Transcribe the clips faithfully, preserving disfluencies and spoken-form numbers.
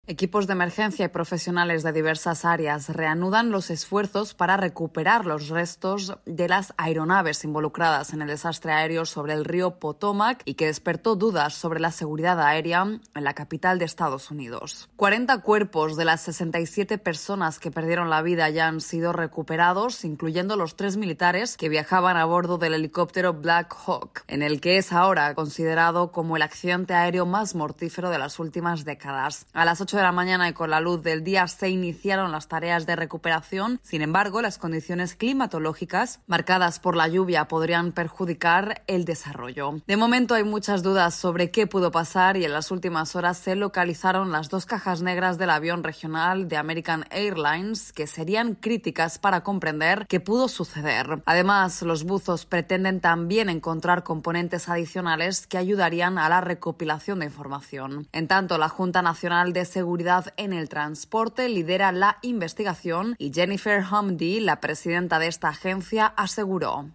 Equipos de emergencia y profesionales de diversas áreas reanudan los esfuerzos para recuperar los restos de las aeronaves involucradas en el desastre aéreo sobre el río Potomac y que despertó dudas sobre la seguridad aérea en la capital de Estados Unidos. cuarenta cuerpos de las sesenta y siete personas que perdieron la vida ya han sido recuperados, incluyendo los tres militares que viajaban a bordo del helicóptero Black Hawk, en el que es ahora considerado como el accidente aéreo más mortífero de las últimas décadas. A las ocho de la mañana y con la luz del día se iniciaron las tareas de recuperación. Sin embargo, las condiciones climatológicas marcadas por la lluvia podrían perjudicar el desarrollo. De momento hay muchas dudas sobre qué pudo pasar y en las últimas horas se localizaron las dos cajas negras del avión regional de American Airlines que serían críticas para comprender qué pudo suceder. Además, los buzos pretenden también encontrar componentes adicionales que ayudarían a la recopilación de información. En tanto, la Junta Nacional de Seguridad en el Transporte lidera la investigación y Jennifer Hamdy, la presidenta de esta agencia, aseguró: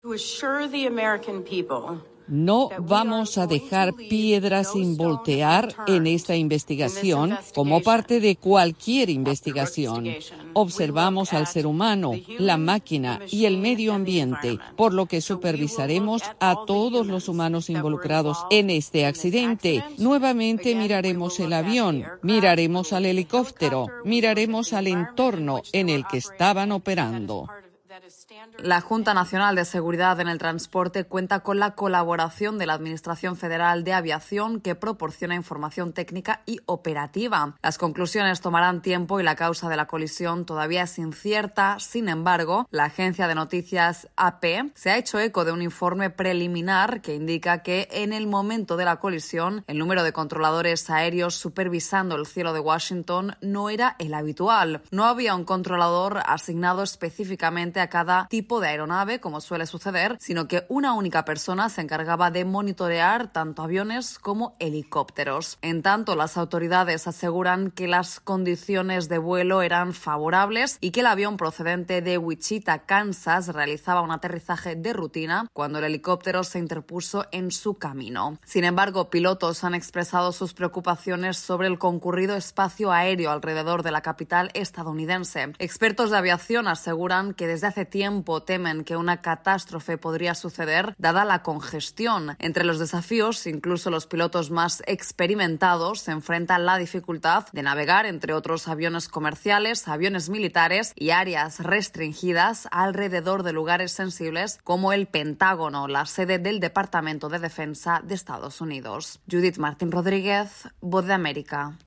No vamos a dejar piedras sin voltear en esta investigación como parte de cualquier investigación. Observamos al ser humano, la máquina y el medio ambiente, por lo que supervisaremos a todos los humanos involucrados en este accidente. Nuevamente miraremos el avión, miraremos al helicóptero, miraremos al entorno en el que estaban operando. La Junta Nacional de Seguridad en el Transporte cuenta con la colaboración de la Administración Federal de Aviación, que proporciona información técnica y operativa. Las conclusiones tomarán tiempo y la causa de la colisión todavía es incierta. Sin embargo, la agencia de noticias A P se ha hecho eco de un informe preliminar que indica que en el momento de la colisión el número de controladores aéreos supervisando el cielo de Washington no era el habitual. No había un controlador asignado específicamente a cada tipo de aeronave, como suele suceder, sino que una única persona se encargaba de monitorear tanto aviones como helicópteros. En tanto, las autoridades aseguran que las condiciones de vuelo eran favorables y que el avión procedente de Wichita, Kansas, realizaba un aterrizaje de rutina cuando el helicóptero se interpuso en su camino. Sin embargo, pilotos han expresado sus preocupaciones sobre el concurrido espacio aéreo alrededor de la capital estadounidense. Expertos de aviación aseguran que desde hace tiempo temen que una catástrofe podría suceder dada la congestión. Entre los desafíos, incluso los pilotos más experimentados se enfrentan la dificultad de navegar entre otros aviones comerciales, aviones militares y áreas restringidas alrededor de lugares sensibles como el Pentágono, la sede del Departamento de Defensa de Estados Unidos. Judith Martín Rodríguez, Voz de América.